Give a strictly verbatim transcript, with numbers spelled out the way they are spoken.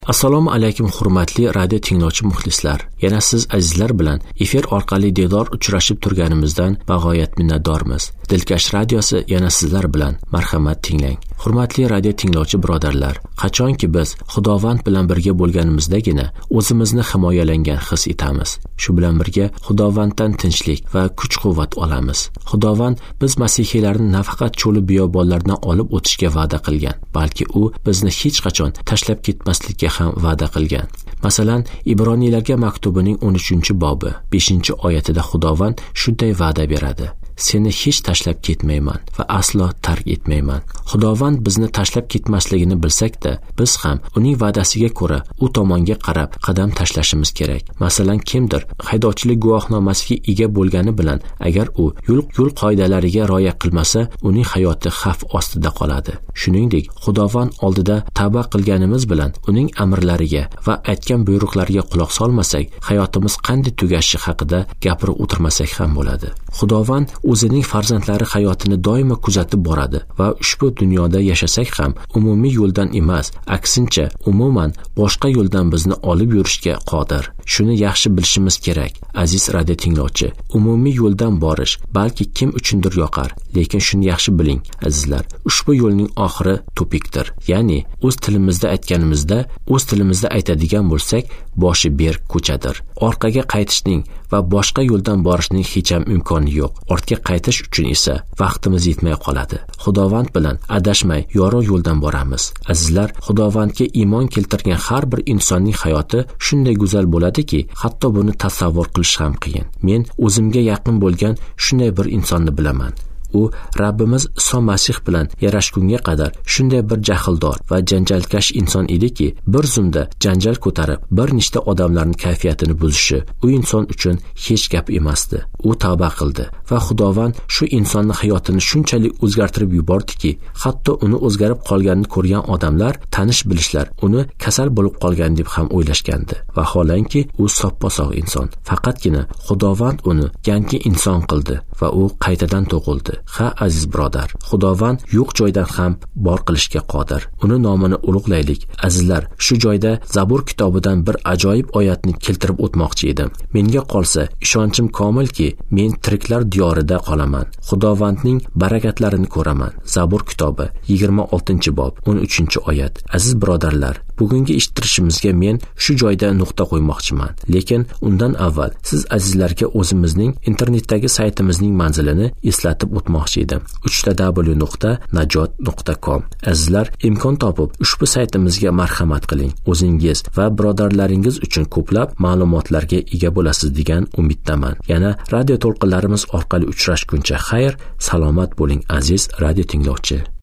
Assalomu alaykum hurmatli radio tinglovchi muxlislar. Yana siz azizlar bilan efir orqali diydor uchrashib turganimizdan bag'oyat minnatdormiz. Dilkash radiosi yana sizlar bilan marhamat tinglang. Hurmatli radio tinglovchi birodarlar, qachonki biz Xudovand bilan birga bo'lganimizdagina o'zimizni himoyalangan his etamiz. Shu bilan birga Xudovanddan tinchlik va kuch-quvvat olamiz. Xudovand biz masihiylarni nafaqat cho'li biyobonlardan olib o'tishga va'da qilgan, balki u bizni hech qachon tashlab ketmaslikka ham va'da qilgan. Masalan, Ibroniylarga maktubining o'n uchinchi bobi beshinchi oyatida Xudovand shunday va'da beradi: Seni hech tashlab ketmayman va aslo tark etmayman. Xudovand bizni tashlab ketmasligini bilsak-da, biz ham uning va'dasiga ko'ra u tomonga qarab qadam tashlashimiz kerak. Masalan, kimdir haydovchilik guvohnomasiga ega bo'lgani bilan agar u yo'l yo'l qoidalariga rioya qilmasa, uning hayoti xavf ostida qoladi. Shuningdek, Xudovand oldida tavba qilganimiz bilan uning amrlariga va aytgan buyruqlariga quloq solmasak, hayotimiz qanday tugashi haqida gapirib o'tirmasak ham bo'ladi. Xudovand o'zining farzandlari hayotini doimo kuzatib boradi va ushbu dunyoda yashasak ham umumiy yo'ldan emas, aksincha umuman boshqa yo'ldan bizni olib yurishga qodir. Shuni yaxshi bilishimiz kerak, aziz radio tinglovchi. Umumiy yo'ldan borish balki kim uchundir yoqar, lekin shuni yaxshi biling, azizlar, ushbu yo'lning oxiri tupikdir. Ya'ni o'z tilimizda aytganimizda, o'z tilimizda aytadigan bo'lsak, boshi berk ko'chadir. Orqaga qaytishning va boshqa yo'ldan borishning hech ham imkoni yo'q. Ortga qaytish uchun esa vaqtimiz yetmay qoladi. Xudovand bilan adashmay yorug' yo'ldan boramiz. Azizlar, Xudovandga iymon keltirgan har bir insonning hayoti shunday go'zal bo'ladiki, hatto buni tasavvur qilish ham qiyin. Men o'zimga yaqin bo'lgan shunday bir insonni bilaman. U Rabbimiz Iso Masih bilan yarashgunga qadar shunday bir jahldor va janjalkash inson ediki, bir zumda janjal ko'tarib, bir nechta odamlarning kayfiyatini buzishi u inson uchun hech gap emasdi. U tavba qildi va Xudovand shu insonning hayotini shunchalik o'zgartirib yubordiki, hatto uni o'zgarib qolganini ko'rgan odamlar, tanish bilishlar uni kasal bo'lib qolgan deb ham o'ylashgandi. Va holanki u soppa-sog' inson. Faqatgina Xudovand uni yangi inson qildi va u qaytadan tug'ildi. Ha aziz birodar, Xudovand yo'q joydan ham bor qilishga qodir. Uni nomini ulug'laylik. Azizlar, shu joyda Zabur kitobidan bir ajoyib oyatni keltirib o'tmoqchi edim. Menga qolsa, ishonchim komilki, men tiriklar diyorida qolaman. Xudovandning barakatlarini ko'raman. Zabur kitobi yigirma oltinchi bob o'n uchinchi oyat. Aziz birodarlar, bugungi eshittirishimizga men shu joyda nuqta qo'ymoqchiman. Lekin undan avval siz azizlarga o'zimizning internetdagi saytimizning manzilini eslatib o'tmoqchi edim. uch w nuqta najot nuqta com. Azizlar, imkon topib ushbu saytimizga marhamat qiling. O'zingiz va birodarlaringiz uchun ko'plab ma'lumotlarga ega bo'lasiz degan umiddaman. Yana radio to'lqinlarimiz orqali uchrashguncha xayr, salomat bo'ling aziz radio tinglovchi.